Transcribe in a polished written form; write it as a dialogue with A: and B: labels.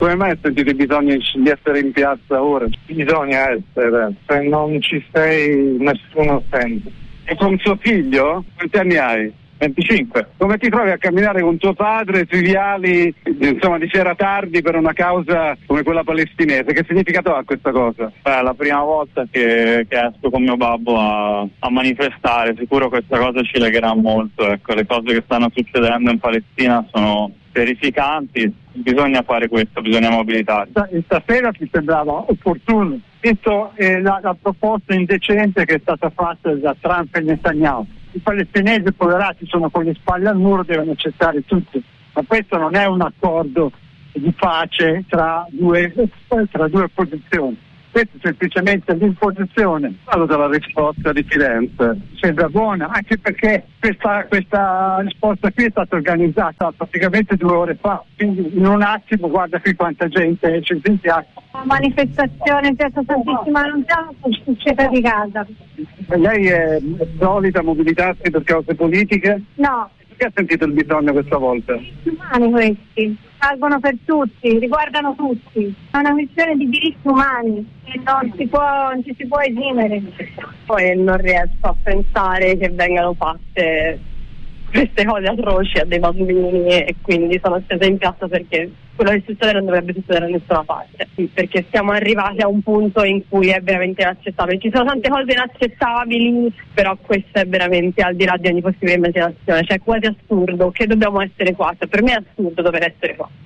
A: Come mai sentite bisogno di essere in piazza ora? Bisogna essere, se non ci sei nessuno sente. E con suo figlio? Quanti anni hai? 25. Come ti trovi a camminare con tuo padre sui viali, insomma, di sera tardi per una causa come quella palestinese? Che significato ha questa cosa?
B: È la prima volta che esco con mio babbo a manifestare, sicuro questa cosa ci legherà molto, ecco, le cose che stanno succedendo in Palestina sono terrificanti, bisogna fare questo, bisogna mobilitarsi.
A: Stasera ti sembrava opportuno, visto la proposta indecente che è stata fatta da Trump e Netanyahu. I palestinesi poverati sono con le spalle al muro, devono accettare tutto, ma questo non è un accordo di pace tra due opposizioni. Questo è semplicemente l'imposizione. Parlo della risposta di Firenze. Sembra buona, anche perché questa risposta qui è stata organizzata praticamente 2 ore fa, quindi in un attimo guarda qui quanta gente c'è in piazza.
C: La manifestazione in Piazza Santissima Annunziata sul città di Gaza.
A: Lei è solita mobilitarsi per cause politiche?
C: No.
A: Perché ha sentito il bisogno questa volta?
C: Diritti umani questi, valgono per tutti, riguardano tutti. È una questione di diritti umani e non ci si può esimere.
D: Poi non riesco a pensare che vengano fatte queste cose atroci a dei bambini e quindi sono scesa in piazza perché quello che succede non dovrebbe succedere da nessuna parte, perché siamo arrivati a un punto in cui è veramente inaccettabile. Ci sono tante cose inaccettabili, però questo è veramente al di là di ogni possibile immaginazione, cioè quasi assurdo che dobbiamo essere qua, cioè, per me è assurdo dover essere qua.